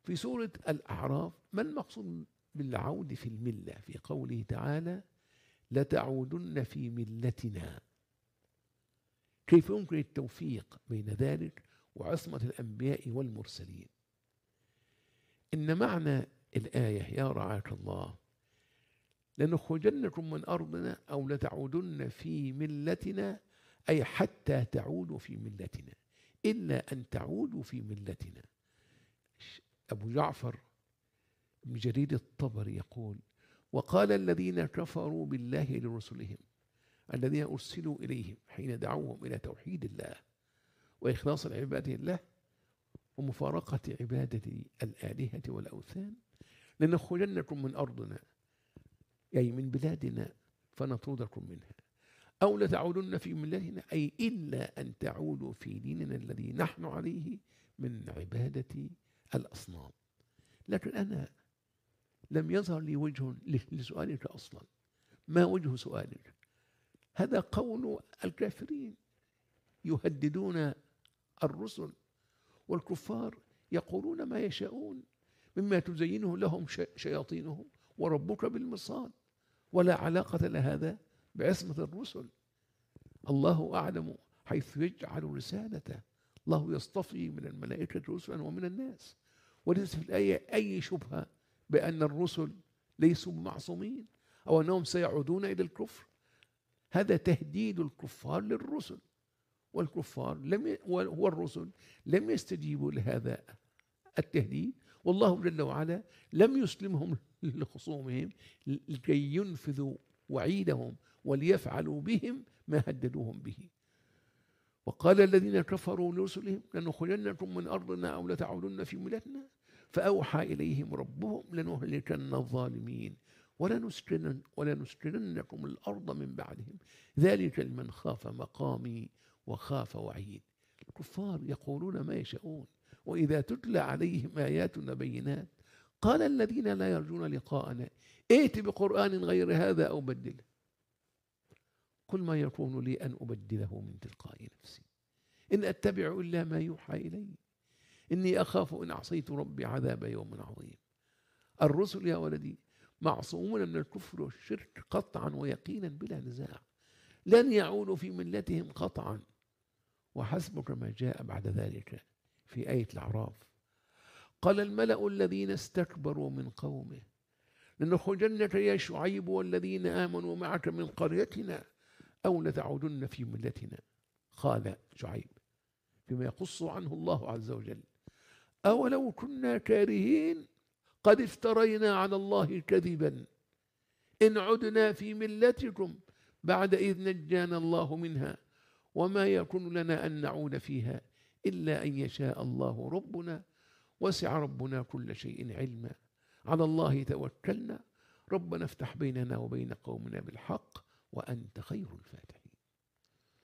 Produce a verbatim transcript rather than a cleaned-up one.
في سورة الأعراف ما المقصود بالعود في الملة في قوله تعالى لتعودن في ملتنا؟ كيف يمكن التوفيق بين ذلك وعصمة الأنبياء والمرسلين؟ إن معنى الآية يا رعاك الله لنخرجنكم من أرضنا أو لتعودن في ملتنا، أي حتى تعودوا في ملتنا، إلا أن تعودوا في ملتنا. أبو جعفر بن جرير الطبري يقول وقال الذين كفروا بالله لرسلهم الذين أرسلوا إليهم حين دعوهم إلى توحيد الله وإخلاص العبادة لله ومفارقة عبادة الآلهة والأوثان لنخرجنكم من أرضنا، أي من بلادنا، فنطردكم منها، أو لتعودن في ملتنا، أي إلا أن تعودوا في ديننا الذي نحن عليه من عبادة الأصنام. لكن أنا لم يظهر لي وجه لسؤالك أصلا. ما وجه سؤالك؟ هذا قول الكافرين يهددون الرسل، والكفار يقولون ما يشاءون مما تزينه لهم شياطينهم وربك بالمرصاد، ولا علاقة لهذا بعصمة الرسل. الله أعلم حيث يجعل رسالته، الله يصطفي من الملائكة رسلا ومن الناس، وليس في الآية أي شبهة بأن الرسل ليسوا معصومين أو أنهم سيعودون إلى الكفر. هذا تهديد الكفار للرسل، والكفار لم والرسل لم يستجيبوا لهذا التهديد، والله جل وعلا لم يسلمهم لخصومهم لكي ينفذوا وعيدهم وليفعلوا بهم ما هددوهم به. وقال الذين كفروا لرسلهم لنخرجنكم من أرضنا أو لتعودن في ملتنا، فأوحى إليهم ربهم لنهلكن الظالمين ولنسكنن ولنسكننكم الأرض من بعدهم ذلك لمن خاف مقامي وخاف وعيد. الكفار يقولون ما يشاءون، وإذا تتلى عليهم آياتنا بينات قال الذين لا يرجون لقاءنا ائت بقرآن غير هذا أو بدله، قل ما يكون لي أن أبدله من تلقاء نفسي إن أتبع إلا ما يوحى إلي إني أخاف إن عصيت ربي عذاب يوم عظيم. الرسل يا ولدي معصومون من الكفر والشرك قطعا ويقينا بلا نزاع، لن يعودوا في ملتهم قطعا. وحسبك ما جاء بعد ذلك في آية الأعراف قال الملأ الذين استكبروا من قومه لنخرجنك يا شعيب والذين آمنوا معك من قريتنا أو لتعودن في ملتنا. قال شعيب فيما يقص عنه الله عز وجل أولو كنا كارهين قد افترينا على الله كذبا إن عدنا في ملتكم بعد إذ نجانا الله منها وما يكون لنا أن نعود فيها إلا أن يشاء الله ربنا وسع ربنا كل شيء علما على الله توكلنا ربنا افتح بيننا وبين قومنا بالحق وأنت خير الفاتحين.